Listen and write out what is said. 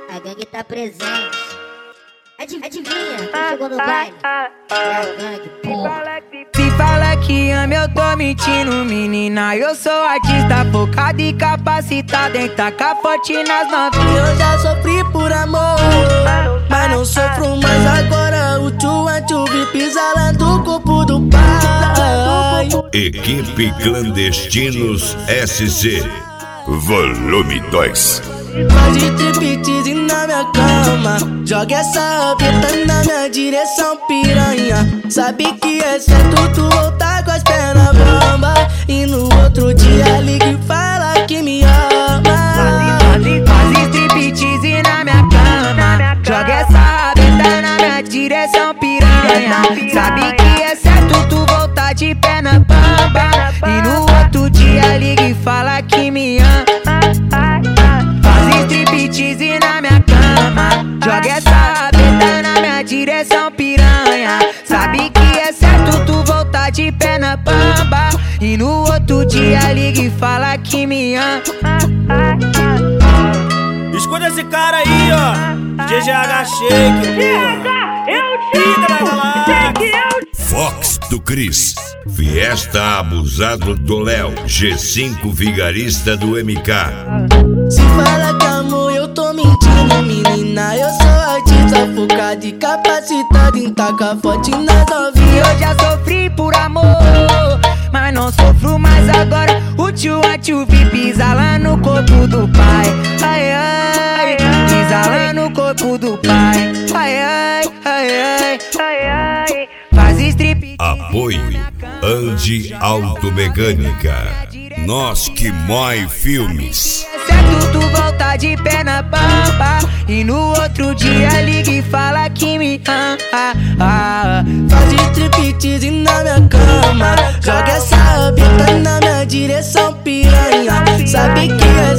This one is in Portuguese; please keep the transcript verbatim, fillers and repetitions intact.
A gangue tá presente. Adiv adivinha, quem chegou no baile? É a gangue, porra. Se fala que ama, eu tô mentindo, menina. Eu sou artista focado e capacitado em tacar forte nas novinhas. Eu já sofri por amor, mas não sofro mais agora. O tchua tchuvi pisa lá do corpo do pai. Equipe Clandestinos S C Volume dois. Faz de triptease na minha cama, joga essa rabeta na minha direção, piranha. Sabe que é certo tu voltar com as pernas bamba, e no outro dia liga e fala que me ama. Faz striptease na minha cama, joga essa rabeta na minha direção, piranha. Sabe que é certo tu voltar de pé na bamba, e no outro dia liga e fala que me ama. Striptease na minha cama, joga essa rabeta na minha direção, piranha. Sabe que é certo tu voltar de pé na bamba, e no outro dia liga e fala que me ama. Escuta esse cara aí, ó, G G H Shake, porra. Fox do Cris, Fiesta Abusado do Léo, G cinco Vigarista do M K. Se fala que amor, eu tô mentindo, menina. Eu sou artista focado e capacitado em tacar forte nas novinhas. Eu já sofri por amor, mas não sofro mais agora. O tchua tchuvi pisa lá no corpo do pai. Ai, ai, pisa lá no corpo do pai. Ai, ai, ai, ai, ai, ai. Faz strip. Apoio Andi Automecânica, Nós que Mói Filmes. Certo tu volta de pé na pampa, e no outro dia liga e fala que me ama. Faz de striptease na minha cama, joga essa rabeta na minha direção, piranha. Sabe que